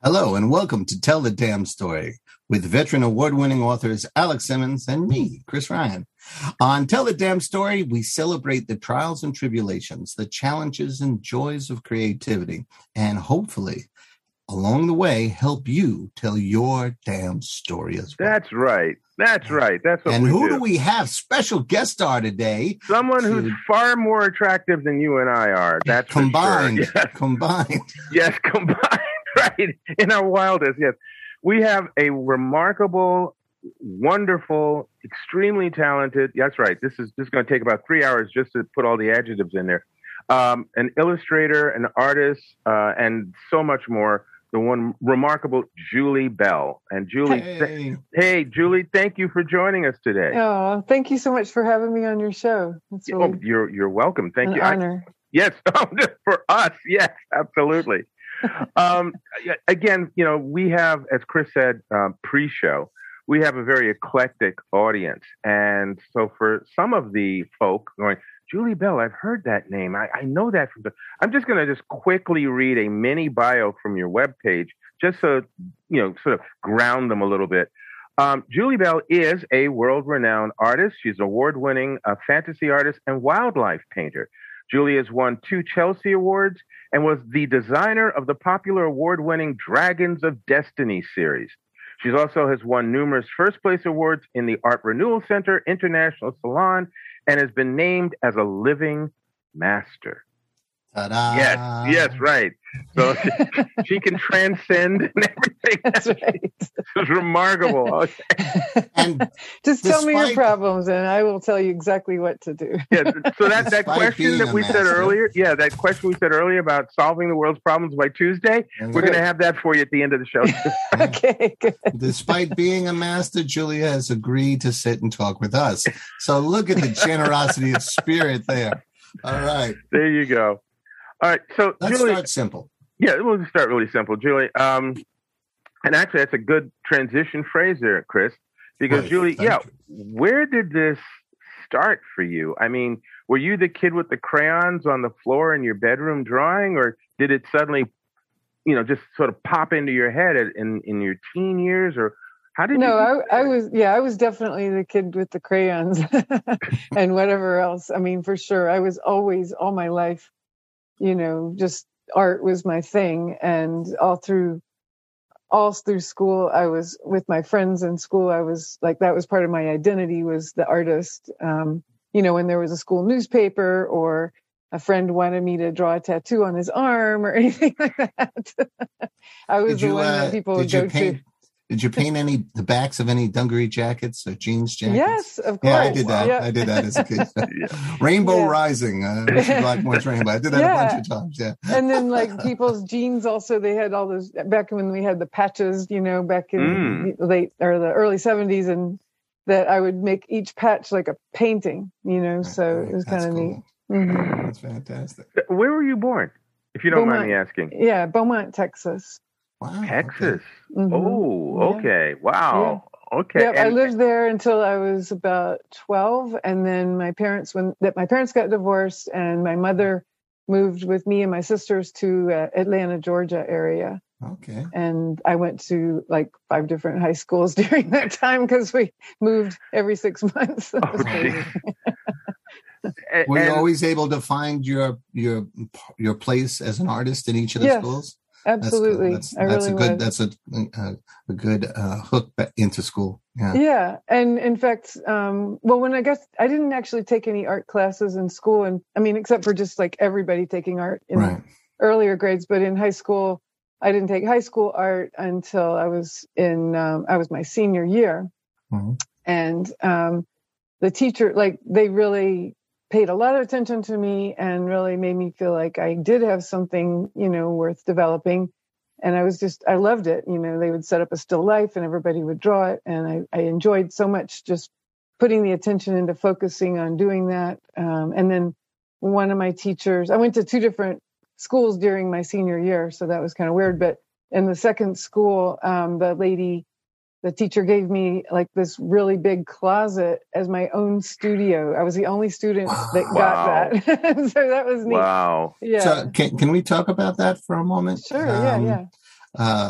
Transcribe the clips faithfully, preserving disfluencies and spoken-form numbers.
Hello and welcome to Tell the Damn Story with veteran award-winning authors Alex Simmons and me, Chris Ryan. On Tell the Damn Story, we celebrate the trials and tribulations, the challenges and joys of creativity, and hopefully, along the way, help you tell your damn story as well. That's right. That's right. That's what and we who do. do we have? Special guest star today. Someone to, who's far more attractive than you and I are. That's combined. For sure. Yes. Combined. Yes, combined. Right. In our wildest. Yes. We have a remarkable, wonderful, extremely talented. That's right. This is just going to take about three hours just to put all the adjectives in there. Um, an illustrator, an artist, uh, and so much more. The one remarkable Julie Bell. And Julie, hey. th- hey, Julie, thank you for joining us today. Oh, thank you so much for having me on your show. It's really oh, you're you're welcome. Thank an you. honor. I, yes, for us, yes, absolutely. um, again, you know, we have, as Chris said, um, pre-show, we have a very eclectic audience, and so for some of the folk going, Julie Bell, I've heard that name. I, I know that from the. I'm just going to just quickly read a mini bio from your webpage, just so, you know, sort of ground them a little bit. Um, Julie Bell is a world-renowned artist. She's an award-winning uh, fantasy artist and wildlife painter. Julie has won two Chelsea Awards and was the designer of the popular award-winning Dragons of Destiny series. She also has won numerous first-place awards in the Art Renewal Center International Salon and has been named as a living master. Ta-da. Yes, yes, right. So she, she can transcend and everything. That's right. This is remarkable. Okay. And just tell me your despite- problems, and I will tell you exactly what to do. Yeah. So that, that Despite question being that a we said master. earlier, yeah, that question we said earlier about solving the world's problems by Tuesday, And we're going to have that for you at the end of the show. Okay, good. Despite being a master, Julia has agreed to sit and talk with us. So look at the generosity of spirit there. All right. There you go. All right. So, Let's Julie, start simple. yeah, we'll just start really simple, Julie. Um, and actually, that's a good transition phrase there, Chris, because Right. Julie, Thank yeah, you. where did this start for you? I mean, were you the kid with the crayons on the floor in your bedroom drawing, or did it suddenly, you know, just sort of pop into your head in, in your teen years, or how did No, you? I, I was, yeah, I was definitely the kid with the crayons and whatever else. I mean, for sure. I was always, all my life, you know, just art was my thing. And all through, all through school, I was with my friends in school. I was like, that was part of my identity, was the artist. Um, you know, when there was a school newspaper or a friend wanted me to draw a tattoo on his arm or anything like that. I was Did you, the one uh, that people would did you go paint, to. Did you paint any the backs of any dungaree jackets or jeans jackets? Yes, of course. Yeah, I did that. Yep. I did that as a kid. Rainbow Yeah. Rising, uh, Mister Blackmore's Rainbow. I did that Yeah. a bunch of times. Yeah. And then like people's jeans also, they had all those back when we had the patches, you know, back in Mm. the late or the early seventies, and that I would make each patch like a painting, you know, so it was That's kind of cool. neat. hmm That's fantastic. Where were you born, if you don't mind Beaumont. me asking? Yeah, Beaumont, Texas. Wow. Texas. Mhm. Oh, Yeah. okay. Wow. Okay. Yep, I And- lived there until I was about twelve, and then my parents when that my parents got divorced, and my mother moved with me and my sisters to uh, Atlanta, Georgia area. Okay. And I went to like five different high schools during that time because we moved every six months. That was Oh, crazy. and- Were you and- always able to find your your your place as an artist in each of the Yes, schools? Absolutely. That's, I that's really a good. was. That's a a, a good uh, hook back into school. Yeah. Yeah. And in fact, um, well, when I got, I didn't actually take any art classes in school. And I mean, except for just like everybody taking art in Right. earlier grades, but in high school, I didn't take high school art until I was in, um, I was my senior year. Mhm. And um, the teacher, like they really paid a lot of attention to me and really made me feel like I did have something, you know, worth developing. And I was just, I loved it. You know, they would set up a still life and everybody would draw it. And I, I enjoyed so much just putting the attention into focusing on doing that. Um, and then one of my teachers, I went to two different schools during my senior year. So that was kind of weird. But in the second school, um, the lady, the teacher gave me like this really big closet as my own studio. I was the only student that Wow. got that. So that was neat. Wow. Yeah. So can can we talk about that for a moment? Sure. Yeah. Um, Yeah. Uh,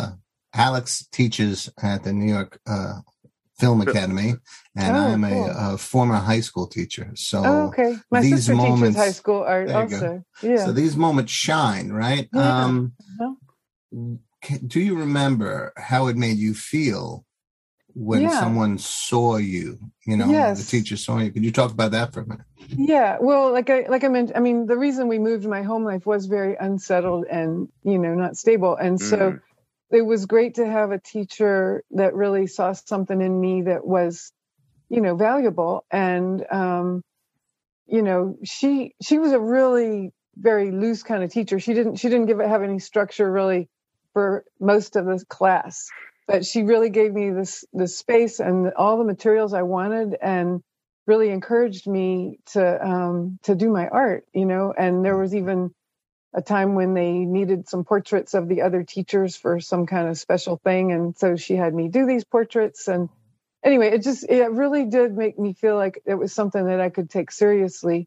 Alex teaches at the New York uh, Film Academy, and oh, I'm cool. a, a former high school teacher. So oh, okay. My these sister moments, teaches high school art also. Yeah. So these moments shine, right? Yeah. Um, uh-huh. can, do you remember how it made you feel when yeah. someone saw you? You know, yes. the teacher saw you. Could you talk about that for a minute? Yeah. Well, like I like I mentioned, I mean, the reason we moved, my home life was very unsettled and, you know, not stable, and so. Mm. It was great to have a teacher that really saw something in me that was, you know, valuable. And, um, you know, she, she was a really very loose kind of teacher. She didn't, she didn't give it, have any structure really for most of the class, but she really gave me this, this space and all the materials I wanted and really encouraged me to, um, to do my art, you know, and there was even a time when they needed some portraits of the other teachers for some kind of special thing. And so she had me do these portraits. And anyway, it just, it really did make me feel like it was something that I could take seriously.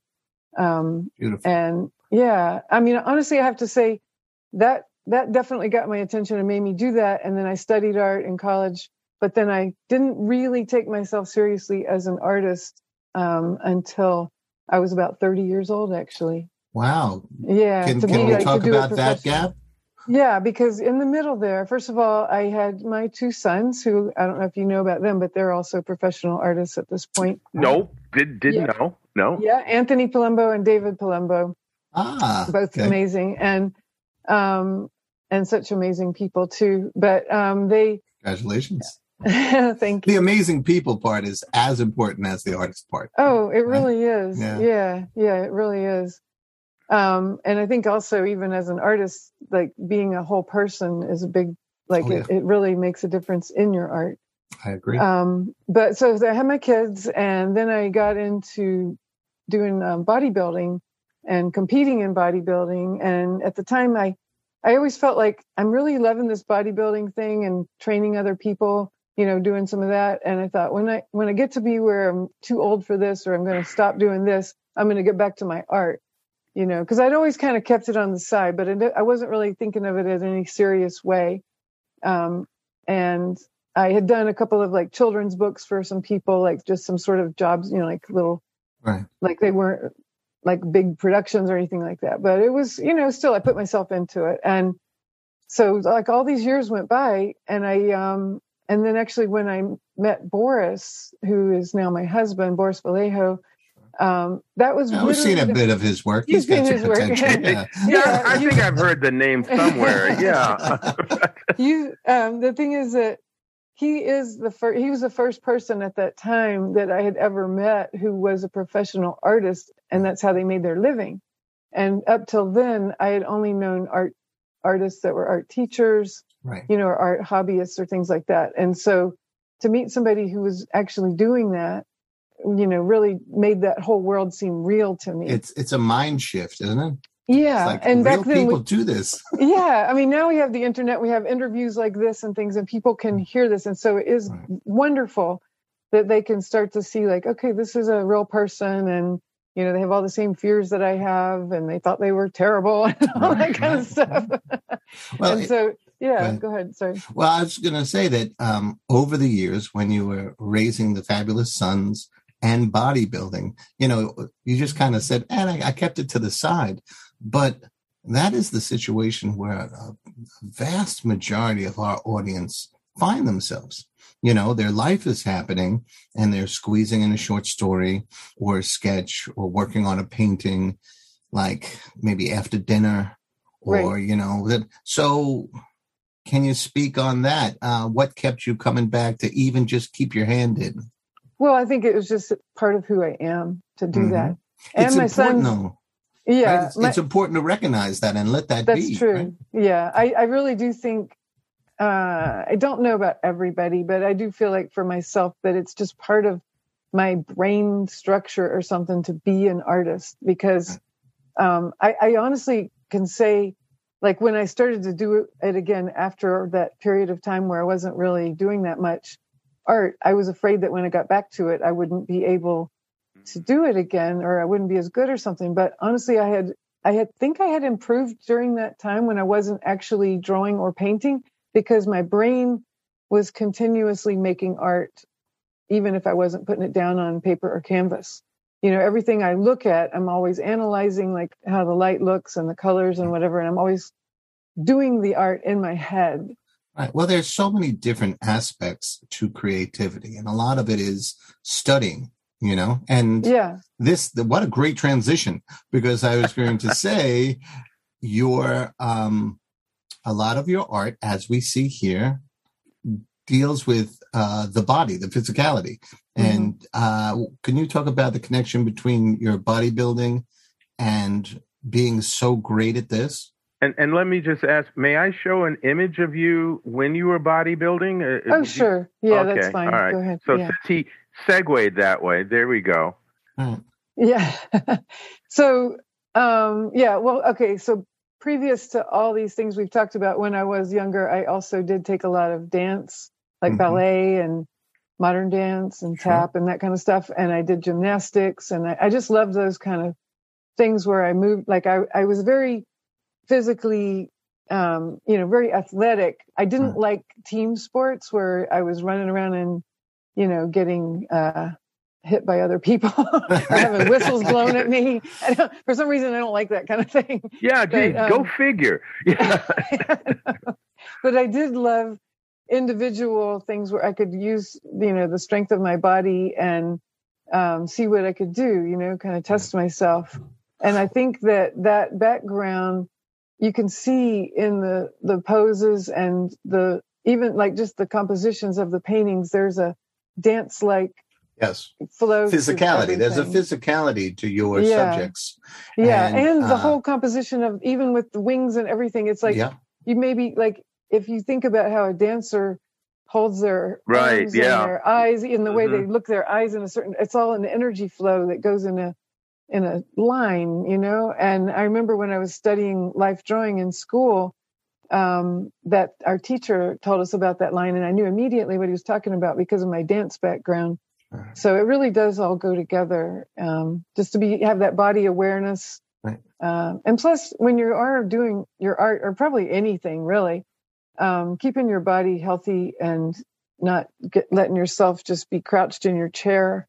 Um, Beautiful. And yeah, I mean, honestly, I have to say that, that definitely got my attention and made me do that. And then I studied art in college, but then I didn't really take myself seriously as an artist, um, until I was about thirty years old, actually. Wow. Yeah. Can, to can be, we like, talk to do about that gap? Yeah, because in the middle there, first of all, I had my two sons who, I don't know if you know about them, but they're also professional artists at this point. No, did, didn't yeah. know. No. Yeah, Anthony Palumbo and David Palumbo. Ah. Both okay. amazing and um and such amazing people too. But um they Congratulations. Thank you. The amazing people part is as important as the artist part. Oh, it really right? is. Yeah. yeah, yeah, it really is. Um, and I think also even as an artist, like being a whole person is a big, like oh, yeah. it, it really makes a difference in your art. I agree. Um, but so I had my kids and then I got into doing um, bodybuilding and competing in bodybuilding. And at the time I, I always felt like I'm really loving this bodybuilding thing and training other people, you know, doing some of that. And I thought when I, when I get to be where I'm too old for this, or I'm going to stop doing this, I'm going to get back to my art. You know, because I'd always kind of kept it on the side, but it, I wasn't really thinking of it in any serious way. Um, and I had done a couple of like children's books for some people, like just some sort of jobs, you know, like little, right. like they weren't like big productions or anything like that. But it was, you know, still I put myself into it. And so like all these years went by and I, um, and then actually when I met Boris, who is now my husband, Boris Vallejo, Um, that was. I've seen a bit of his work. He's got some potential. Yeah, yeah I think I've heard the name somewhere. Yeah. you. Um, the thing is that he is the first. He was the first person at that time that I had ever met who was a professional artist, and that's how they made their living. And up till then, I had only known art artists that were art teachers, right? You know, or art hobbyists or things like that. And so, to meet somebody who was actually doing that, you know, really made that whole world seem real to me. It's it's a mind shift, isn't it? Yeah, like and real back then people we, do this. Yeah, I mean, now we have the internet, we have interviews like this and things, and people can hear this, and so it is right. wonderful that they can start to see, like, okay, this is a real person, and you know, they have all the same fears that I have, and they thought they were terrible, and all right, that kind right. of stuff. Well, and so. It, Yeah, Right. go ahead. Sorry. Well, I was going to say that um, over the years, when you were raising the fabulous sons and bodybuilding, you know, you just kind of said, and I, I kept it to the side. But that is the situation where a vast majority of our audience find themselves. You know, their life is happening and they're squeezing in a short story or a sketch or working on a painting, like maybe after dinner or, right. you know, that. So can you speak on that? Uh, what kept you coming back to even just keep your hand in? Well, I think it was just part of who I am to do mm-hmm. that. And it's my important, sons, though. Yeah. Right? It's, my, it's important to recognize that and let that that's be. That's true. Right? Yeah. I, I really do think, uh, I don't know about everybody, but I do feel like for myself that it's just part of my brain structure or something to be an artist, because um, I, I honestly can say, like when I started to do it again after that period of time where I wasn't really doing that much art, I was afraid that when I got back to it, I wouldn't be able to do it again, or I wouldn't be as good or something. But honestly, I had, I had think I had improved during that time when I wasn't actually drawing or painting, because my brain was continuously making art, even if I wasn't putting it down on paper or canvas. You know, everything I look at, I'm always analyzing like how the light looks and the colors and whatever. And I'm always doing the art in my head. Right. Well, there's so many different aspects to creativity, and a lot of it is studying, you know, and yeah. this, the, what a great transition, because I was going to say your, um, a lot of your art, as we see here, deals with uh, the body, the physicality. Mm-hmm. And uh, can you talk about the connection between your bodybuilding and being so great at this? And and let me just ask, may I show an image of you when you were bodybuilding? Uh, oh, sure. You... Yeah, okay. that's fine. All right. Go ahead. So yeah. since he segued that way, there we go. Right. Yeah. so, um, yeah, well, okay. So previous to all these things we've talked about, when I was younger, I also did take a lot of dance, like mm-hmm. ballet and modern dance and tap sure. and that kind of stuff. And I did gymnastics, and I, I just loved those kind of things where I moved. Like I, I was very physically, um, you know, very athletic. I didn't mm. like team sports where I was running around and, you know, getting uh, hit by other people or having whistles blown at me. I don't, for some reason, I don't like that kind of thing. Yeah, geez, but, um, go figure. Yeah. But I did love individual things where I could use, you know, the strength of my body and um, see what I could do, you know, kind of test myself. And I think that that background, you can see in the, the poses and the, even like just the compositions of the paintings, there's a dance-like yes flow. Physicality. There's a physicality to your yeah. subjects. Yeah. And, and the uh, whole composition of, even with the wings and everything, it's like, yeah. you maybe like, if you think about how a dancer holds their right, arms yeah. and their eyes, in the way mm-hmm. they look their eyes in a certain, it's all an energy flow that goes in a, in a line, you know? And I remember when I was studying life drawing in school, um, that our teacher told us about that line, and I knew immediately what he was talking about because of my dance background. Right. So it really does all go together, um, just to be, have that body awareness. Right. Um, and plus when you are doing your art, or probably anything really, um, keeping your body healthy and not get, letting yourself just be crouched in your chair,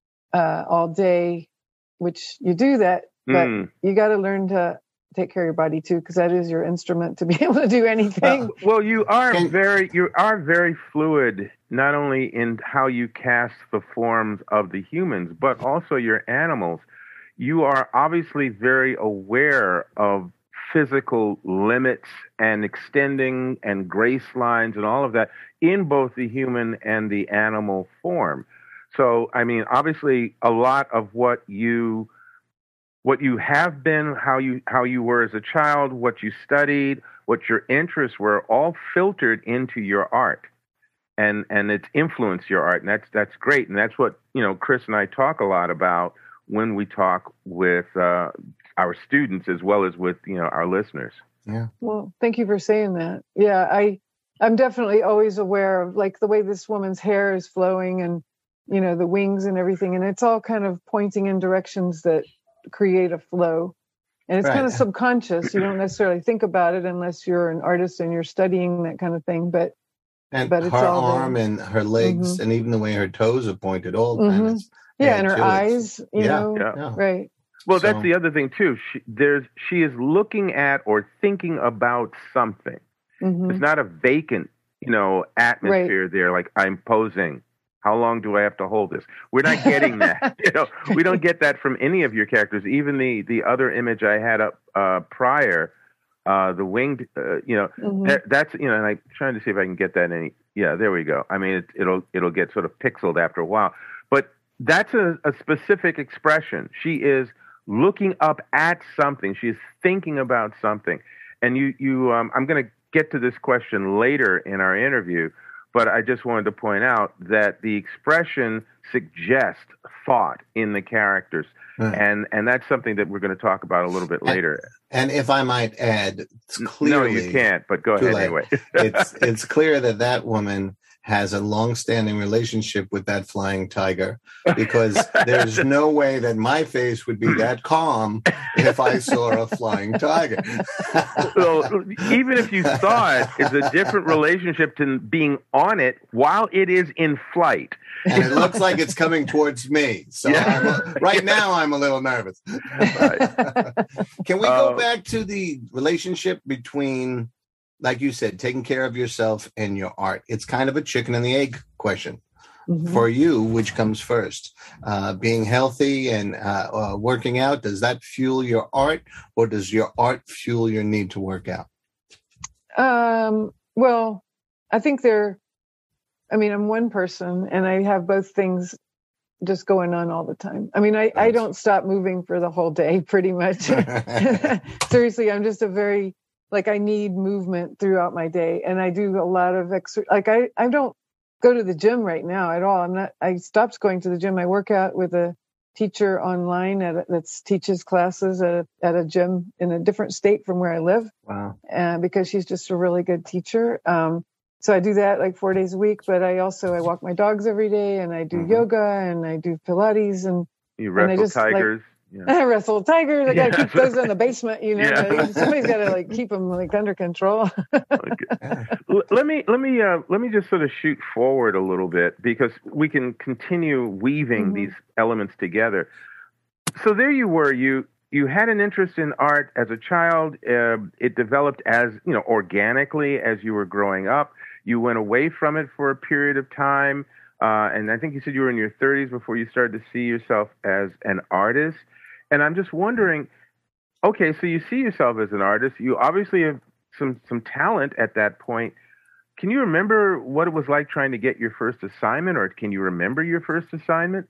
uh, all day, which you do that, but mm. you got to learn to take care of your body too, because that is your instrument to be able to do anything. Uh, well, you are very, you are very fluid, not only in how you cast the forms of the humans, but also your animals. You are obviously very aware of physical limits and extending and grace lines and all of that in both the human and the animal form. So, I mean, obviously, a lot of what you what you have been, how you how you were as a child, what you studied, what your interests were, all filtered into your art, and and it's influenced your art, and that's that's great, and that's what you know. Chris and I talk a lot about when we talk with uh, our students as well as with you know our listeners. Yeah. Well, thank you for saying that. Yeah, I I'm definitely always aware of like the way this woman's hair is flowing and, you know, the wings and everything. And it's all kind of pointing in directions that create a flow. And it's right. kind of subconscious. You don't necessarily think about it unless you're an artist and you're studying that kind of thing. But and but it's her all arm there. And her legs mm-hmm. and even the way her toes are pointed, all mm-hmm. kind of yeah, and her eyes, you yeah, know, yeah. yeah. right. Well, so, that's the other thing too. She, there's she is looking at or thinking about something. Mm-hmm. It's not a vacant, you know, atmosphere right. there. Like I'm posing. How long do I have to hold this? We're not getting that. You know, we don't get that from any of your characters. Even the the other image I had up uh, prior, uh, the winged, uh, you know, mm-hmm. that, that's you know. And I'm trying to see if I can get that any. Yeah, there we go. I mean, it, it'll it'll get sort of pixeled after a while, but that's a, a specific expression. She is looking up at something. She is thinking about something. And you you, um, I'm going to get to this question later in our interview. But I just wanted to point out that the expression suggests thought in the characters. Mm. And and that's something that we're going to talk about a little bit later. And, and if I might add, it's clearly... No, you can't, but go ahead late. Anyway. it's it's clear that that woman has a long-standing relationship with that flying tiger, because there's no way that my face would be that calm if I saw a flying tiger. Well, even if you saw it, it's a different relationship to being on it while it is in flight. And it looks like it's coming towards me. So Yeah. I'm a, right now I'm a little nervous. Right. Can we go Uh, back to the relationship between, like you said, taking care of yourself and your art? It's kind of a chicken and the egg question. Mhm. For you, which comes first? Uh, being healthy and uh, uh, working out, does that fuel your art, or does your art fuel your need to work out? Um, well, I think they're, I mean, I'm one person and I have both things just going on all the time. I mean, I, I Nice. don't stop moving for the whole day, pretty much. Seriously, I'm just a very, like, I need movement throughout my day. And I do a lot of extra, like, I, I don't go to the gym right now at all. I'm not, I stopped going to the gym. I work out with a teacher online at a, that teaches classes at a, at a gym in a different state from where I live. Wow. Uh, because she's just a really good teacher. Um, so I do that like four days a week, but I also, I walk my dogs every day, and I do Mhm. yoga, and I do Pilates, and You And I wrestle just, like- tigers. Yeah. I wrestle tigers. I gotta Yeah. keep those in the basement, you know. Yeah. Somebody's gotta like keep them like under control. Okay. L- let me let me uh, let me just sort of shoot forward a little bit, because we can continue weaving Mhm. these elements together. So there you were. You you had an interest in art as a child. Uh, it developed as you know organically as you were growing up. You went away from it for a period of time, uh, and I think you said you were in your thirties before you started to see yourself as an artist. And I'm just wondering, okay, so you see yourself as an artist. You obviously have some some talent at that point. Can you remember what it was like trying to get your first assignment, or can you remember your first assignment?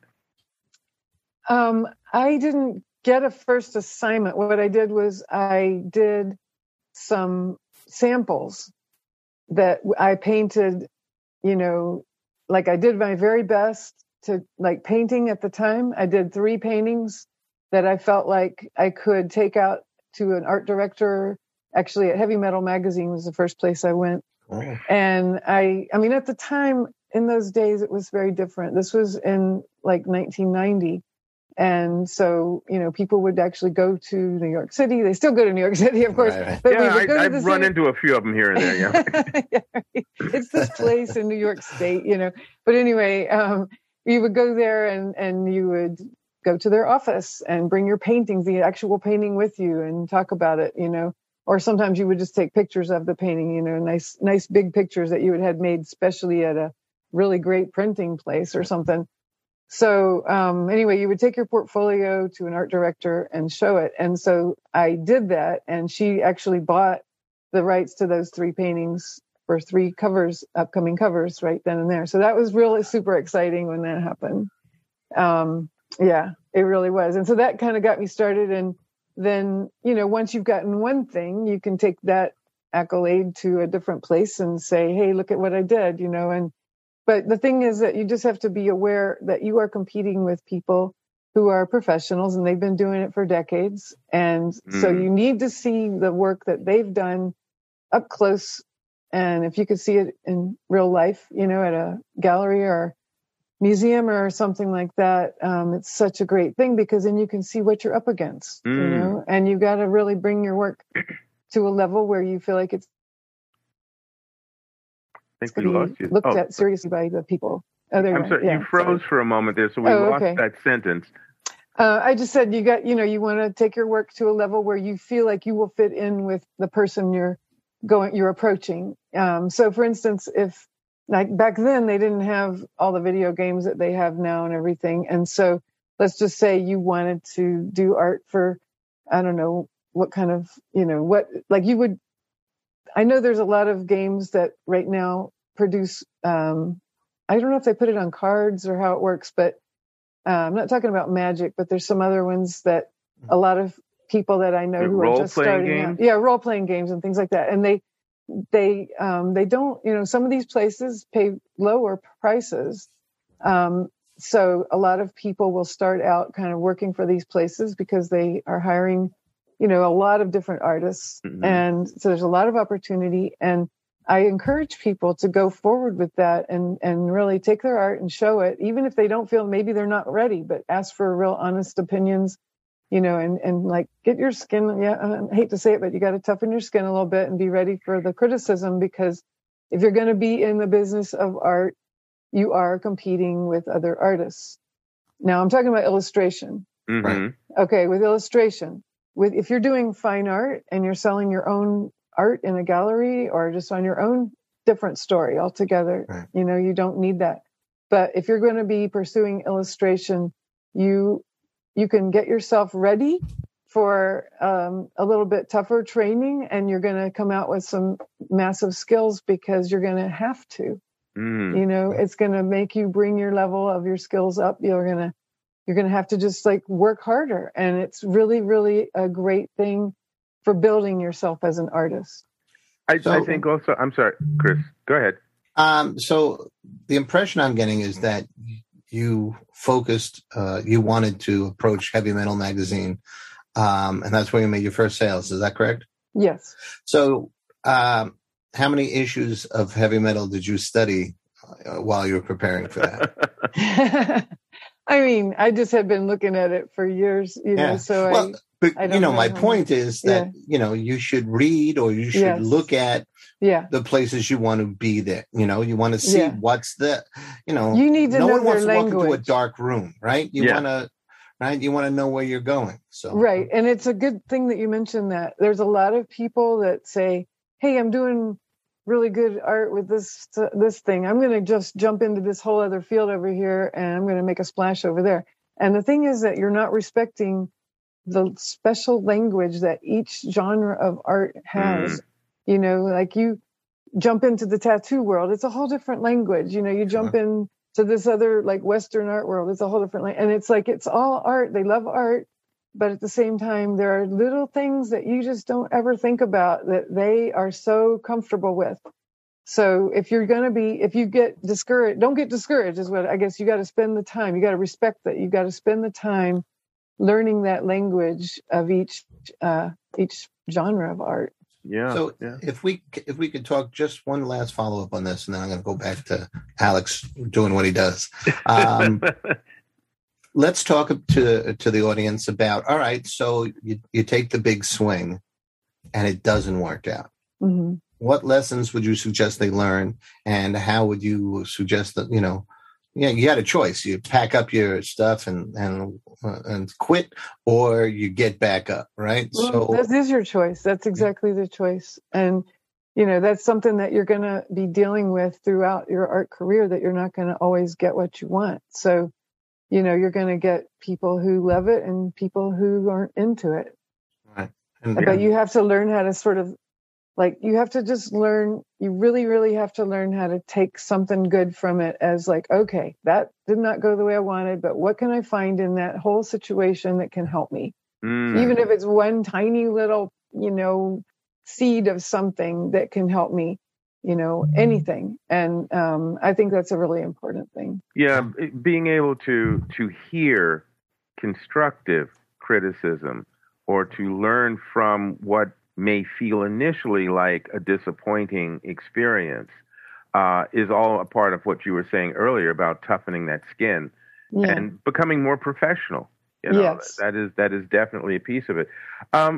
Um, I didn't get a first assignment. What I did was I did some samples that I painted, you know, like I did my very best to like painting at the time. I did three paintings that I felt like I could take out to an art director. Actually, at Heavy Metal Magazine was the first place I went. Oh. And I, I mean, at the time, in those days, it was very different. This was in like nineteen ninety. And so, you know, people would actually go to New York City. They still go to New York City, of course. Right, right. But we Yeah, would go I, to I've the run city. into a few of them here and there. Yeah. Yeah, right. It's this place in New York State, you know. But anyway, um, you would go there and, and you would go to their office and bring your paintings, the actual painting with you, and talk about it, you know. Or sometimes you would just take pictures of the painting, you know, nice, nice big pictures that you had had made specially at a really great printing place or something. So um, anyway, you would take your portfolio to an art director and show it. And so I did that, and she actually bought the rights to those three paintings for three covers, upcoming covers, right then and there. So that was really super exciting when that happened. Um, yeah, it really was. And so that kind of got me started. And then, you know, once you've gotten one thing, you can take that accolade to a different place and say, hey, look at what I did, you know. And but the thing is that you just have to be aware that you are competing with people who are professionals, and they've been doing it for decades. And so Mm. you need to see the work that they've done up close. And if you could see it in real life, you know, at a gallery or museum or something like that, um, it's such a great thing, because then you can see what you're up against, you Mm. know, and you got to really bring your work to a level where you feel like it's I think going we to lost be you. looked Oh, at seriously by the people. Oh, there I'm you sorry, go. Yeah, you froze sorry. for a moment there, so we Oh, lost okay. that sentence. Uh, I just said you got, you know, you want to take your work to a level where you feel like you will fit in with the person you're going, you're approaching. Um, so, for instance, if like back then they didn't have all the video games that they have now and everything, and so let's just say you wanted to do art for, I don't know what kind of, you know, what like you would. I know there's a lot of games that right now produce. Um, I don't know if they put it on cards or how it works, but uh, I'm not talking about Magic, but there's some other ones that a lot of people that I know Like who are just role-playing starting games? out, yeah, role playing games and things like that. And they, they, um, they don't, you know, some of these places pay lower prices. Um, so a lot of people will start out kind of working for these places because they are hiring, you know, a lot of different artists. Mhm. And so there's a lot of opportunity. And I encourage people to go forward with that and, and really take their art and show it, even if they don't feel maybe they're not ready, but ask for real honest opinions, you know, and, and like get your skin. Yeah, I hate to say it, but you got to toughen your skin a little bit and be ready for the criticism, because if you're going to be in the business of art, you are competing with other artists. Now I'm talking about illustration. Mm-hmm. Right. Okay. With illustration, with, if you're doing fine art and you're selling your own art in a gallery or just on your own, different story altogether. Right. You know, you don't need that. But if you're going to be pursuing illustration, you, you can get yourself ready for um, a little bit tougher training, and you're going to come out with some massive skills because you're going to have to. Mm. You know, it's going to make you bring your level of your skills up. You're going to, you're going to have to just like work harder. And it's really, really a great thing for building yourself as an artist. I, So- I think also, I'm sorry, Chris, go ahead. Um, so the impression I'm getting is that you focused, uh, you wanted to approach Heavy Metal Magazine, um, and that's where you made your first sales. Is that correct? Yes. So, um, how many issues of Heavy Metal did you study uh, while you were preparing for that? I mean, I just had been looking at it for years, you know, Yeah. so Well, I, but I you don't know, know my how point much. is that, Yeah. you know, you should read or you should Yes. look at yeah, the places you want to be there. You know, you want to see Yeah. what's the, you know, you need to no know one their wants to walk into a language. dark room, right? You Yeah. want to, right? You want to know where you're going. So, Right. And it's a good thing that you mentioned that. There's a lot of people that say, hey, I'm doing really good art with this, this thing. I'm going to just jump into this whole other field over here and I'm going to make a splash over there. And the thing is that you're not respecting the special language that each genre of art has. Mm. You know, like you jump into the tattoo world, it's a whole different language. You know, you jump in to this other like Western art world, it's a whole different language. And it's like, it's all art. They love art. But at the same time, there are little things that you just don't ever think about that they are so comfortable with. So if you're going to be, if you get discouraged, don't get discouraged is what I guess you got to spend the time. You got to respect that. You got to spend the time learning that language of each, uh, each genre of art. Yeah. so yeah. if we if we could talk just one last follow up on this, and then I'm going to go back to Alex doing what he does. Um, let's talk to to the audience about. All right, so you you take the big swing, and it doesn't work out. Mm-hmm. What lessons would you suggest they learn, and how would you suggest that, you know, yeah, you had a choice. You pack up your stuff and and uh, and quit, or you get back up, right? Well, so that is your choice. That's exactly the choice. And, you know, that's something that you're going to be dealing with throughout your art career, that you're not going to always get what you want. So, you know, you're going to get people who love it and people who aren't into it. right. And, But you have to learn how to sort of, like, you have to just learn, you really, really have to learn how to take something good from it as like, okay, that did not go the way I wanted, but what can I find in that whole situation that can help me? Mm. Even if it's one tiny little, you know, seed of something that can help me, you know, anything. And um, I think that's a really important thing. Yeah, b- being able to to hear constructive criticism or to learn from what may feel initially like a disappointing experience uh, is all a part of what you were saying earlier about toughening that skin Yeah. and becoming more professional. You know, Yes. that is that is definitely a piece of it. Um,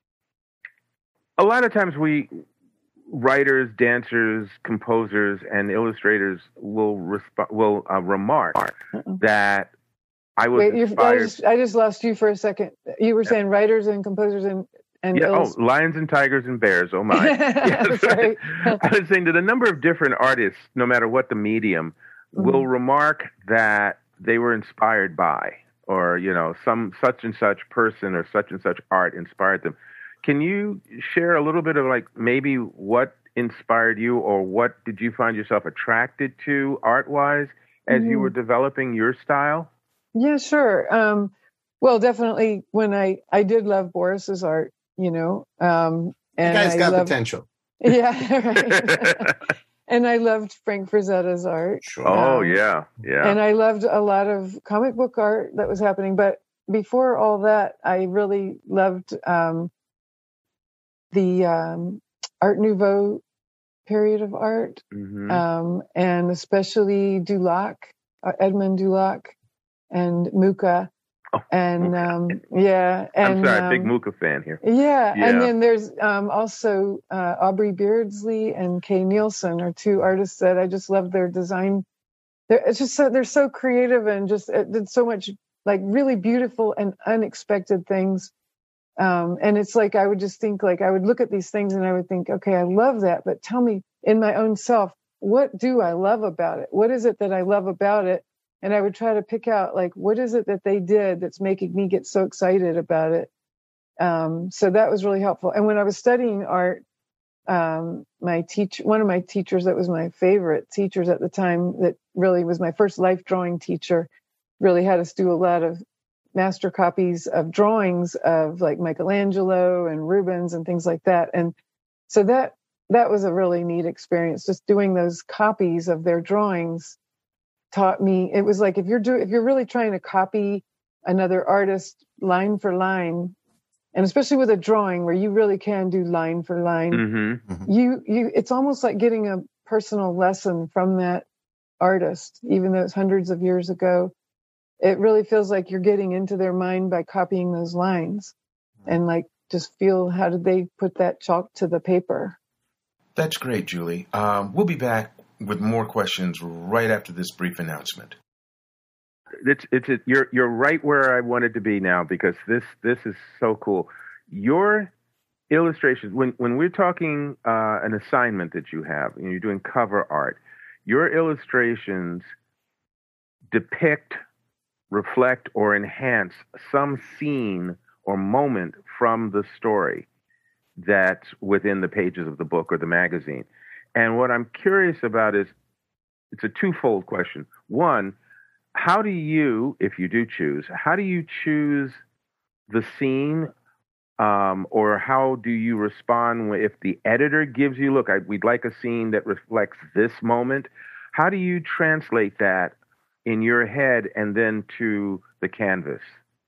a lot of times we writers, dancers, composers, and illustrators will resp- will uh, remark Uh-oh. that I was Wait, you're, I, inspired. just, I just lost you for a second. You were saying writers and composers and, and Yeah, oh, illust- lions and tigers and bears. Oh my! Yes. Sorry. I was saying that a number of different artists, no matter what the medium, will Mhm. remark that they were inspired by, or you know, some such and such person or such and such art inspired them. Can you share a little bit of like maybe what inspired you, or what did you find yourself attracted to art-wise as you Mhm. were developing your style? Yeah, sure. Um, well, definitely when I, I did love Boris's art, you know, um, the and guy's I got loved, potential. yeah, right. And I loved Frank Frazetta's art. Sure. Oh Um, yeah, yeah. And I loved a lot of comic book art that was happening. But before all that, I really loved um, the um, Art Nouveau period of art, Mm-hmm. um, and especially Dulac, uh, Edmund Dulac, and Mucha. Oh, and okay. um, yeah, and I'm sorry, um, big Mucha fan here. Yeah, Yeah. and then there's um, also uh, Aubrey Beardsley and Kay Nielsen are two artists that I just love their design. They're it's just so, they're so creative and just it did so much like really beautiful and unexpected things. Um, and it's like I would just think like I would look at these things and I would think, okay, I love that, but tell me in my own self, what do I love about it? What is it that I love about it? And I would try to pick out like what is it that they did that's making me get so excited about it. Um, so that was really helpful. And when I was studying art, um, my teacher, one of my teachers that was my favorite teachers at the time, that really was my first life drawing teacher, really had us do a lot of master copies of drawings of like Michelangelo and Rubens and things like that. And so that, that was a really neat experience. Just doing those copies of their drawings taught me, it was like, if you're doing, if you're really trying to copy another artist line for line, and especially with a drawing where you really can do line for line, Mm-hmm. you, you, it's almost like getting a personal lesson from that artist, even though it's hundreds of years ago. It really feels like you're getting into their mind by copying those lines and like just feel how did they put that chalk to the paper. That's great, Julie. Um, we'll be back with more questions right after this brief announcement. It's it's a, you're you're right where I wanted to be now, because this this is so cool. Your illustrations, when when we're talking uh, an assignment that you have and you're doing cover art, your illustrations depict, reflect, or enhance some scene or moment from the story that's within the pages of the book or the magazine. And what I'm curious about is, it's a twofold question. One, how do you, if you do choose, how do you choose the scene, um, or how do you respond if the editor gives you, look, I, we'd like a scene that reflects this moment? How do you translate that in your head and then to the canvas?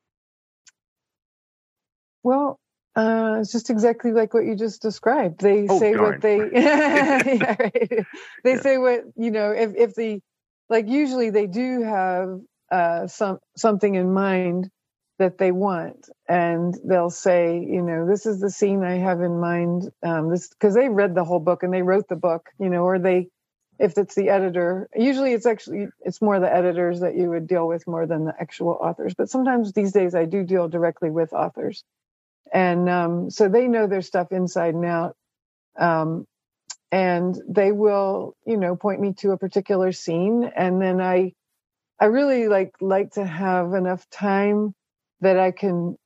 Well, uh, it's just exactly like what you just described. They Oh, say darn. what they, yeah, right. They Yeah. say what, you know, if, if the, like usually they do have uh, some something in mind that they want, and they'll say, you know, this is the scene I have in mind. Um, this because they read the whole book and they wrote the book, you know, or they, if it's the editor, usually it's actually it's more the editors that you would deal with more than the actual authors. But sometimes these days I do deal directly with authors, and um, so they know their stuff inside and out. Um, And they will, you know, point me to a particular scene. And then I, I really like, like to have enough time that I can,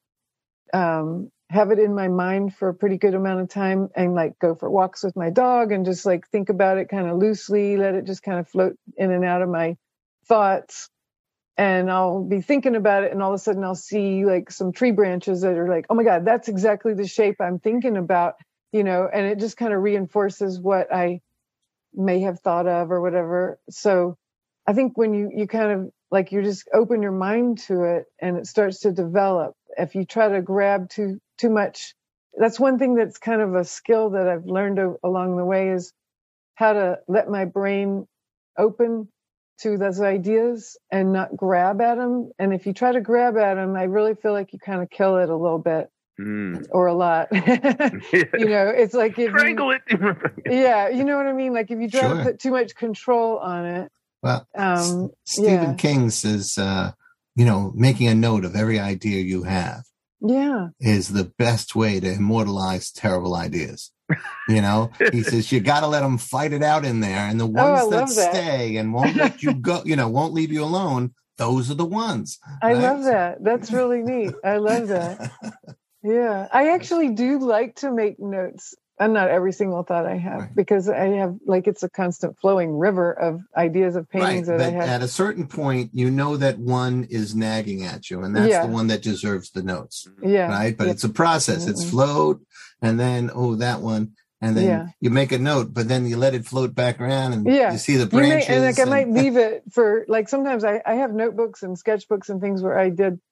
um, have it in my mind for a pretty good amount of time and like go for walks with my dog and just like think about it kind of loosely, let it just kind of float in and out of my thoughts. And I'll be thinking about it. And all of a sudden I'll see like some tree branches that are like, oh my God, that's exactly the shape I'm thinking about. You know, and it just kind of reinforces what I may have thought of or whatever. So I think when you, you kind of like, you just open your mind to it and it starts to develop. If you try to grab too, too much, that's one thing that's kind of a skill that I've learned o- along the way is how to let my brain open to those ideas and not grab at them. And if you try to grab at them, I really feel like you kind of kill it a little bit. Mm. Or a lot. You know, it's like if Strangle you, it. yeah, you know what I mean? Like if you try Sure. to put too much control on it. Well, Um, S- Stephen yeah. King says, uh, you know, making a note of every idea you have Yeah. is the best way to immortalize terrible ideas. You know, he says you got to let them fight it out in there, and the Oh, I ones that, love that. stay and won't let you go, you know, won't leave you alone. Those are the ones. I right? love that. That's really neat. I love that. Yeah. I actually do like to make notes. And not every single thought I have, Right. because I have like it's a constant flowing river of ideas of Right, paintings that but I have. at a certain point, you know that one is nagging at you, and that's Yeah. the one that deserves the notes, Yeah. right? But Yeah. it's a process. It's Mhm. float, and then, oh, that one. And then Yeah. you make a note, but then you let it float back around, and Yeah. you see the You may, branches. and like I and- might leave it for like sometimes I, I have notebooks and sketchbooks and things where I did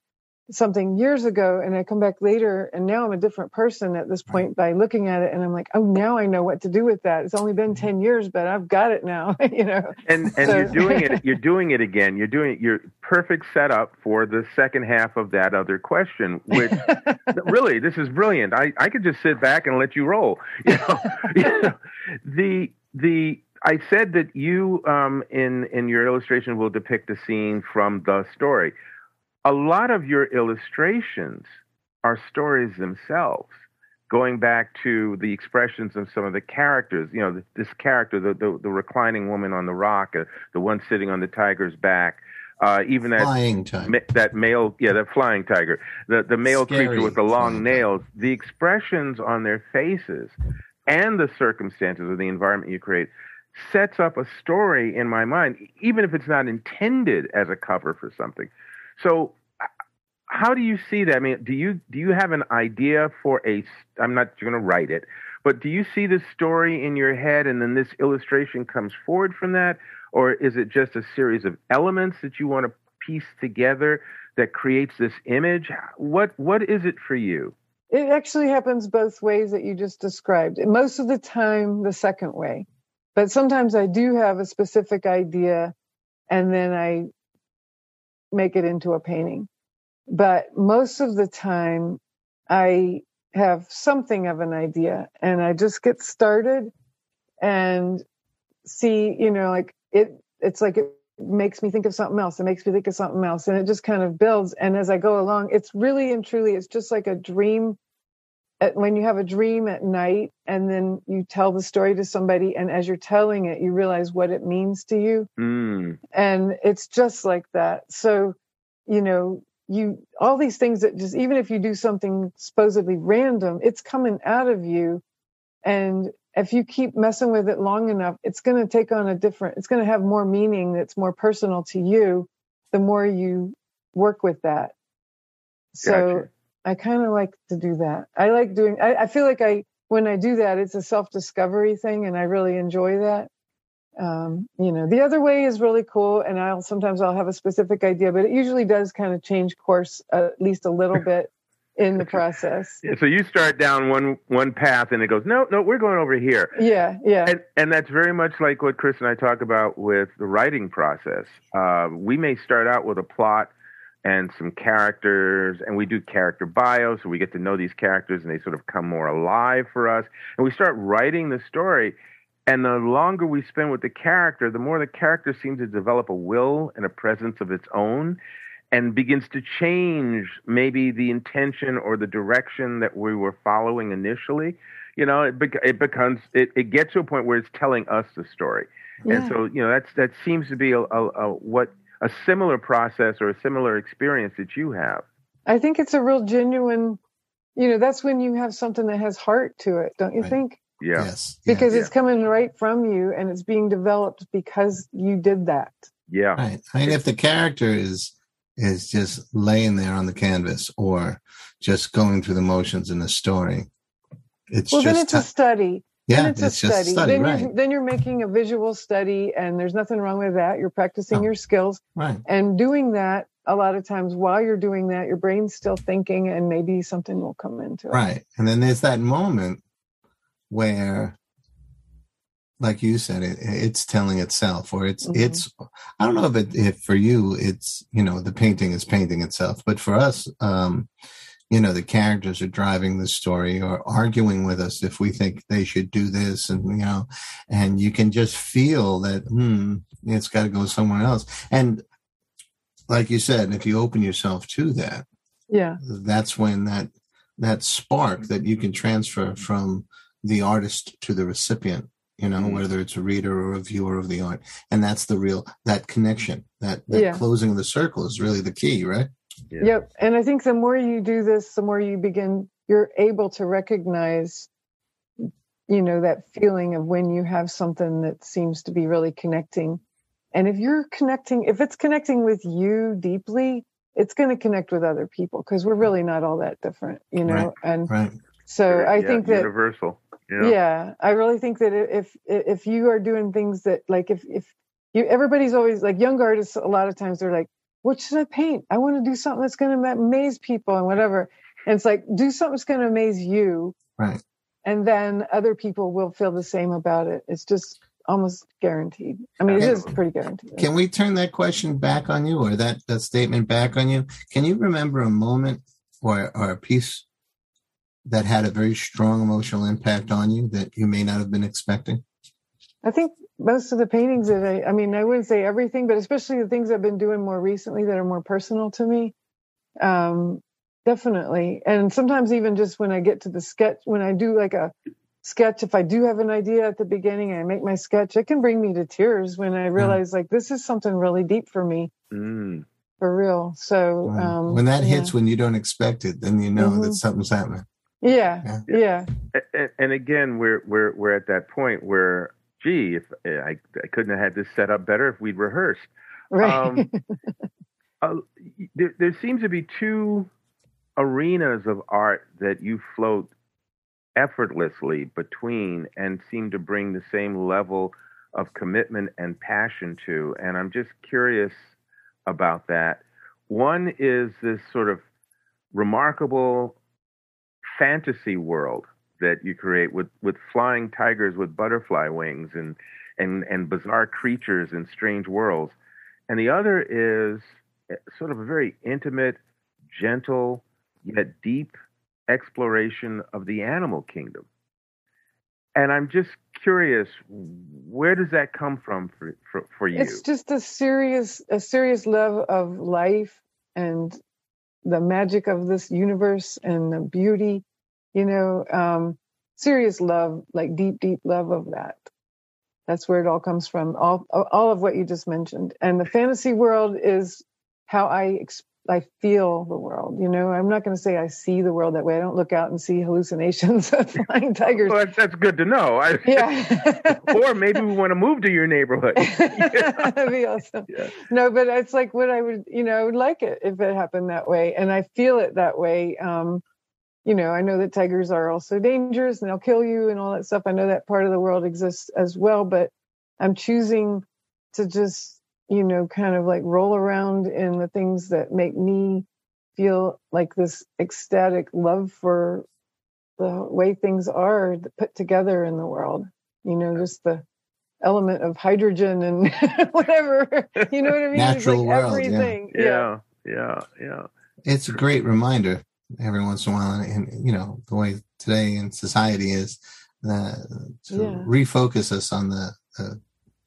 something years ago and I come back later and now I'm a different person at this point by looking at it, and I'm like, oh, now I know what to do with that. It's only been ten years, but I've got it now, you know. And and So- you're doing it you're doing it again. You're doing your perfect setup for the second half of that other question, which really, this is brilliant. I, I could just sit back and let you roll. You know, you know the the I said that you um in in your illustration will depict a scene from the story. A lot of your illustrations are stories themselves, going back to the expressions of some of the characters. You know, this character, the the, the reclining woman on the rock, uh, the one sitting on the tiger's back, uh, even that Flying tiger. ma- that male, yeah, that flying tiger, the the male Scary creature with the long flying nails. The expressions on their faces and the circumstances of the environment you create sets up a story in my mind, even if it's not intended as a cover for something. So how do you see that? I mean, do you do you have an idea for a, I'm not going to write it, but do you see this story in your head and then this illustration comes forward from that? Or is it just a series of elements that you want to piece together that creates this image? What What is it for you? It actually happens both ways that you just described. Most of the time, the second way. But sometimes I do have a specific idea and then I make it into a painting. But most of the time, I have something of an idea and I just get started and see, you know, like it, it's like it makes me think of something else. It makes me think of something else. And it just kind of builds. And as I go along, it's really and truly, it's just like a dream. At, when you have a dream at night and then you tell the story to somebody, and as you're telling it, you realize what it means to you. Mm. And it's just like that. So, you know, you, all these things that just, even if you do something supposedly random, it's coming out of you. And if you keep messing with it long enough, it's going to take on a different, it's going to have more meaning that's more personal to you the more you work with that. So Gotcha. I kind of like to do that. I like doing, I, I feel like I, when I do that, it's a self-discovery thing and I really enjoy that. Um, you know, the other way is really cool. And I'll, sometimes I'll have a specific idea, but it usually does kind of change course uh, at least a little bit in the process. Yeah, so you start down one one path and it goes, no, no, we're going over here. Yeah. Yeah. And, and that's very much like what Chris and I talk about with the writing process. Uh, we may start out with a plot and some characters, and we do character bios, so we get to know these characters and they sort of come more alive for us. And we start writing the story, and the longer we spend with the character, the more the character seems to develop a will and a presence of its own and begins to change maybe the intention or the direction that we were following initially. You know, it, bec- it becomes, it, it gets to a point where it's telling us the story. Yeah. And so, you know, that's, that seems to be a, a, a what, a similar process or a similar experience that you have. I think it's a real genuine, you know, that's when you have something that has heart to it, don't you Right. think? Yeah. Yes. Because Yeah. it's coming right from you and it's being developed because you did that. Yeah. Right. I mean, if the character is is just laying there on the canvas or just going through the motions in the story, it's Well, just then it's a t- study. yeah, then it's, it's a just study. study, then, right? you're, then you're making a visual study, and there's nothing wrong with that. You're practicing No. your skills. Right. And doing that, a lot of times while you're doing that, your brain's still thinking, and maybe something will come into it. Right. And then there's that moment where, like you said, it, it's telling itself, or it's, Mhm. it's, I don't know if it, if for you, it's, you know, the painting is painting itself, but for us, um, you know, the characters are driving the story or arguing with us if we think they should do this. And, you know, and you can just feel that, hmm, it's got to go somewhere else. And like you said, if you open yourself to that, Yeah. that's when that, that spark that you can transfer from the artist to the recipient, you know, Mhm. whether it's a reader or a viewer of the art. And that's the real, that connection, that, that Yeah. closing of the circle is really the key, right? Yeah. Yep. And I think the more you do this, the more you begin, you're able to recognize, you know, that feeling of when you have something that seems to be really connecting. And if you're connecting, if it's connecting with you deeply, it's going to connect with other people because we're really not all that different, you know? Right. And Right. so I Yeah, think that, universal. Yeah. yeah, I really think that if, if you are doing things that like, if, if you, everybody's always like young artists, a lot of times they're like, what should I paint? I want to do something that's going to amaze people and whatever. And it's like, do something that's going to amaze you. Right. And then other people will feel the same about it. It's just almost guaranteed. I mean, it is pretty guaranteed. Can we turn that question back on you, or that, that statement back on you? Can you remember a moment or, or a piece that had a very strong emotional impact on you that you may not have been expecting? I think most of the paintings that I, I mean, I wouldn't say everything, but especially the things I've been doing more recently that are more personal to me. Um, definitely. And sometimes even just when I get to the sketch, when I do like a sketch, if I do have an idea at the beginning and I make my sketch, it can bring me to tears when I realize, like, this is something really deep for me. Mm. For real. So um, when that yeah. hits when you don't expect it, then you know mm-hmm. that something's happening. Yeah, yeah. yeah. And, and again, we're we're we're at that point where, gee, if I, I couldn't have had this set up better if we'd rehearsed. Right. Um, uh, there, there seems to be two arenas of art that you float effortlessly between and seem to bring the same level of commitment and passion to. And I'm just curious about that. One is this sort of remarkable fantasy world that you create with, with flying tigers with butterfly wings and, and, and bizarre creatures in strange worlds. And the other is sort of a very intimate, gentle, yet deep exploration of the animal kingdom. And I'm just curious, where does that come from for, for, for you? It's just a serious, a serious love of life and the magic of this universe and the beauty, you know, um, serious love, like deep, deep love of that. That's where it all comes from. All, all of what you just mentioned. And the fantasy world is how I exp- I feel the world, you know. I'm not going to say I see the world that way. I don't look out and see hallucinations of flying tigers. Well, that's, that's good to know. I, yeah. Or maybe we want to move to your neighborhood. That'd be awesome. Yeah. No, but it's like what I would, you know, I would like it if it happened that way. And I feel it that way. Um, you know, I know that tigers are also dangerous and they'll kill you and all that stuff. I know that part of the world exists as well, but I'm choosing to just, you know, kind of like roll around in the things that make me feel like this ecstatic love for the way things are put together in the world. You know, just the element of hydrogen and whatever, you know what I mean? Natural it's like world, everything. Yeah. yeah, yeah, yeah. It's a great reminder every once in a while, and, you know, the way today in society is uh, to yeah. refocus us on the, the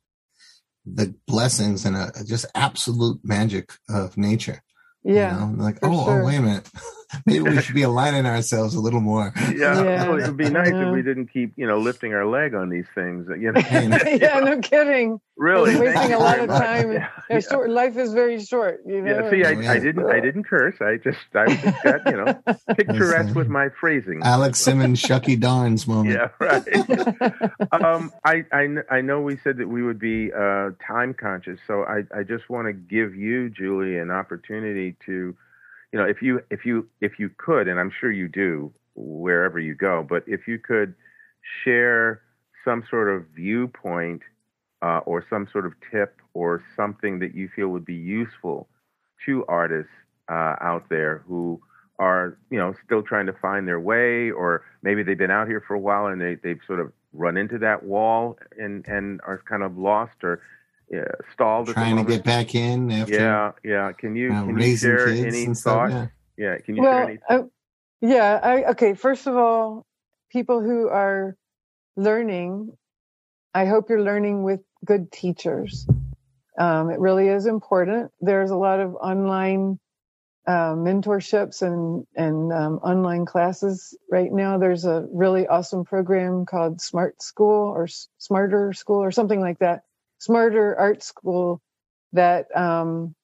the blessings and a, just absolute magic of nature. Yeah. You know? Like, oh, sure. oh, wait a minute. Maybe we should be aligning ourselves a little more. Yeah. yeah. Well, it would be nice yeah. if we didn't keep, you know, lifting our leg on these things. You know? yeah, no kidding. Really. We're wasting a lot of time. Yeah. Yeah. Short, life is very short, you know. Yeah, see, I, I didn't I didn't curse. I just I just got, you know, picturesque with my phrasing. Alex Simmons, Shucky Darns moment. Yeah, right. um, I, I I know we said that we would be uh, time conscious, so I, I just want to give you, Julie, an opportunity to, you know, if you if you if you could, and I'm sure you do wherever you go, but if you could share some sort of viewpoint uh, or some sort of tip or something that you feel would be useful to artists uh, out there who are, you know, still trying to find their way, or maybe they've been out here for a while and they, they've sort of run into that wall and, and are kind of lost or uh, stalled. Trying to get back in after. Yeah, yeah. Can you, uh, can you share any thoughts? Stuff, yeah. yeah, can you well, share any uh, yeah, I, okay, first of all, people who are learning, I hope you're learning with good teachers. Um, it really is important. There's a lot of online uh, mentorships and and um, online classes right now. There's a really awesome program called Smart School or S- Smarter School or something like that. Smarter Art School. That um,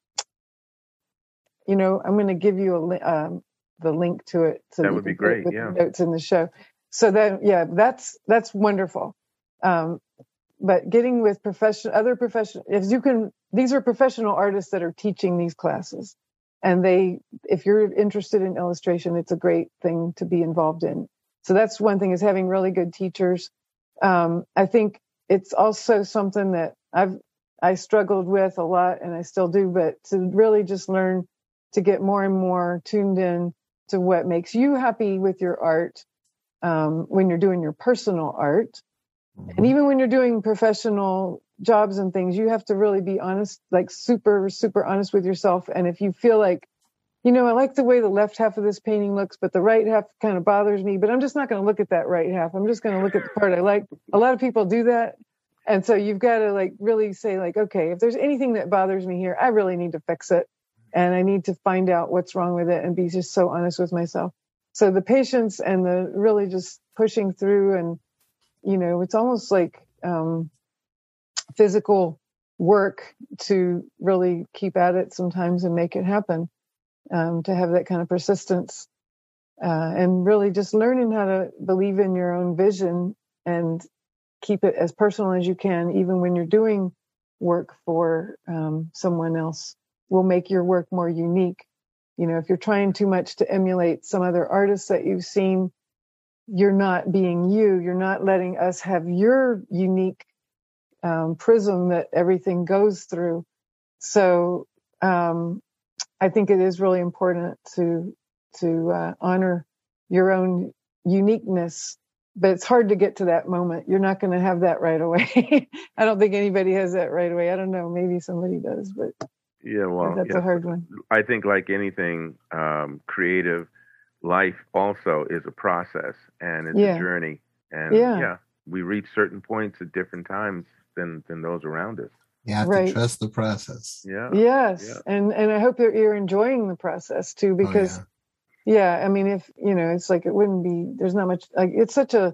you know, I'm going to give you a li- um, the link to it. So that would be great. With Yeah, the notes in the show. So that yeah, that's that's wonderful. Um, But getting with profession, other professional, if you can, these are professional artists that are teaching these classes. And they, if you're interested in illustration, it's a great thing to be involved in. So that's one thing, is having really good teachers. Um, I think it's also something that I've, I struggled with a lot, and I still do, but to really just learn to get more and more tuned in to what makes you happy with your art, um, when you're doing your personal art. Mm-hmm. And even when you're doing professional jobs and things, you have to really be honest, like super, super honest with yourself. And if you feel like, you know, I like the way the left half of this painting looks, but the right half kind of bothers me, but I'm just not going to look at that right half. I'm just going to look at the part I like. A lot of people do that. And so you've got to like really say like, okay, if there's anything that bothers me here, I really need to fix it. And I need to find out what's wrong with it and be just so honest with myself. So the patience and the really just pushing through, and, you know, it's almost like um, physical work to really keep at it sometimes and make it happen. Um, to have that kind of persistence, uh, and really just learning how to believe in your own vision and keep it as personal as you can, even when you're doing work for um, someone else, will make your work more unique. You know, if you're trying too much to emulate some other artists that you've seen, you're not being you. You're not letting us have your unique um, prism that everything goes through. So, um, I think it is really important to to uh, honor your own uniqueness, but it's hard to get to that moment. You're not going to have that right away. I don't think anybody has that right away. I don't know. Maybe somebody does, but yeah, well, that's yeah. a hard one. I think, like anything um, creative, life also is a process and it's yeah. a journey. And yeah. yeah, we reach certain points at different times than than those around us. You have right. to trust the process. Yeah. Yes. Yeah. And and I hope that you're enjoying the process too, because, oh, yeah. yeah, I mean, if, you know, it's like, it wouldn't be, there's not much, like, it's such a,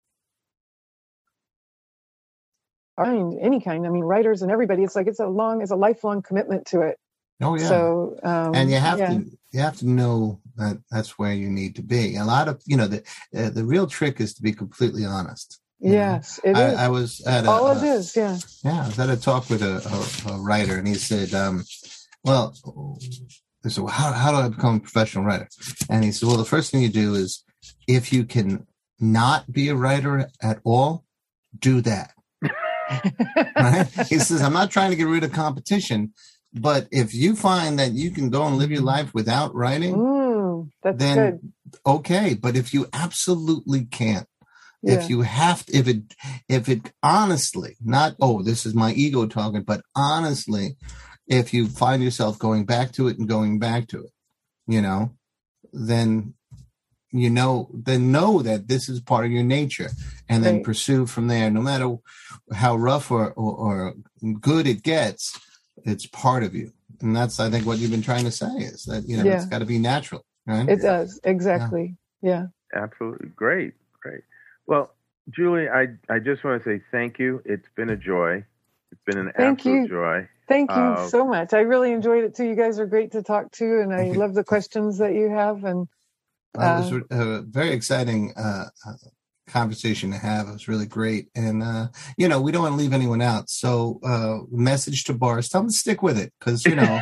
I mean, any kind, I mean, writers and everybody, it's like, it's a long, it's a lifelong commitment to it. Oh, yeah. So, um, and you have yeah. to, you have to know that that's where you need to be. A lot of, you know, the, uh, the real trick is to be completely honest. Yes, know? It I, is. I was at a, all it uh, is, yeah. Yeah, I was at a talk with a, a, a writer, and he said, um, "Well, I said, well, how how do I become a professional writer?" And he said, "Well, the first thing you do is, if you can not be a writer at all, do that." Right? He says, "I'm not trying to get rid of competition, but if you find that you can go and live your life without writing, mm, that's then good. Okay. But if you absolutely can't." Yeah. If you have to, if it, if it honestly, not, oh, this is my ego talking, but honestly, if you find yourself going back to it and going back to it, you know, then, you know, then know that this is part of your nature, and then right. pursue from there. No matter how rough or, or, or good it gets, it's part of you. And that's, I think, what you've been trying to say is that, you know, yeah. it's got to be natural. Right? It does. Exactly. Yeah. yeah. Absolutely. Great. Great. Well, Julie, I, I just want to say thank you. It's been a joy. It's been an thank absolute you. joy. Thank you uh, so much. I really enjoyed it too. You guys are great to talk to, and I love the questions that you have. And uh, well, it was a very exciting uh, conversation to have. It was really great. And, uh, you know, we don't want to leave anyone out. So uh, message to Boris, tell them to stick with it because, you know.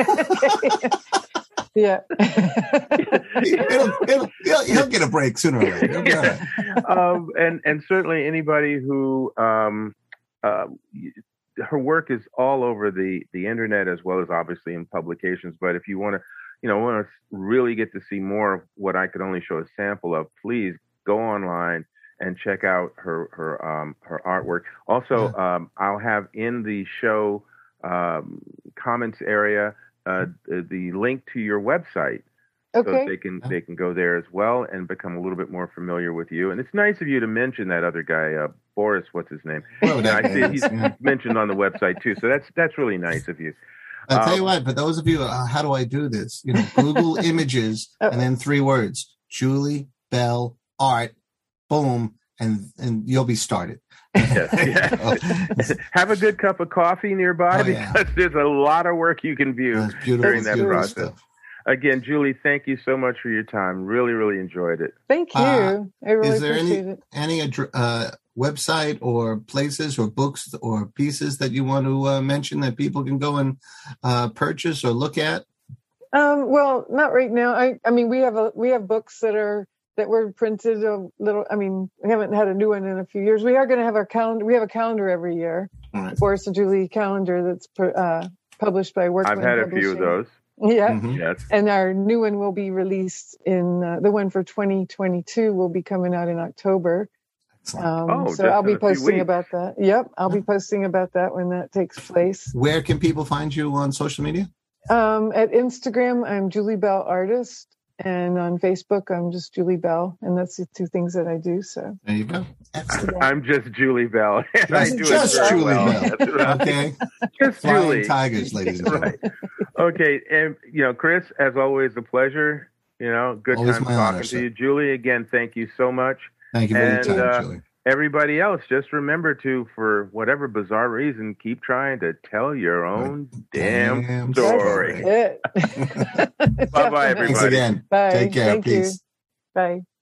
Yeah. he'll, he'll, he'll, he'll get a break sooner or later. He'll be all right. um, and, and certainly anybody who, um, uh, her work is all over the, the internet as well as obviously in publications. But if you want to, you know, want to really get to see more of what I could only show a sample of, please go online and check out her, her, um, her artwork. Also, yeah. um, I'll have in the show um, comments area, Uh, the, the link to your website, okay. so they can they can go there as well and become a little bit more familiar with you. And it's nice of you to mention that other guy, uh, Boris. What's his name? Oh, I see he's mentioned on the website too. So that's that's really nice of you. I'll um, tell you what. For those of you, uh, how do I do this? You know, Google images and then three words: Julie Bell Art. Boom, and and you'll be started. Yes, yes. Have a good cup of coffee nearby oh, yeah. because there's a lot of work you can view during that process. Stuff. Again, Julie, thank you so much for your time. Really, really enjoyed it. Thank you. Uh, I really is there appreciate any, it. Any uh, website or places or books or pieces that you want to uh, mention that people can go and uh, purchase or look at? Um, well, not right now. I, I mean, we have a we have books that are. that were printed a little, I mean, we haven't had a new one in a few years. We are going to have our calendar. We have a calendar every year. right. Boris and Julie calendar that's uh, published by Workman I've had a Publishing. few of those. Yeah. Mhm. Yes. And our new one will be released in, uh, the one for twenty twenty-two will be coming out in October. Excellent. Um, Oh, so just I'll in be a few posting weeks. about that. Yep. I'll be posting about that when that takes place. Where can people find you on social media? Um, at Instagram, I'm Julie Bell Artist. And on Facebook, I'm just Julie Bell. And that's the two things that I do. So There you go. Excellent. I'm just Julie Bell. And I Just, do just it very Julie well. Bell. That's right. Okay. Just Flying Julie. Tigers, ladies and gentlemen. Right. Okay. And, you know, Chris, as always, a pleasure. You know, good Always time my talking honor, to sir. you. Julie, again, thank you so much. Thank you for your And, time, uh, Julie. Everybody else, just remember to, for whatever bizarre reason, keep trying to tell your own damn, Damn story. story. That's it. Bye-bye, everybody. Thanks again. Bye. Take care. Thank Peace. you. Bye.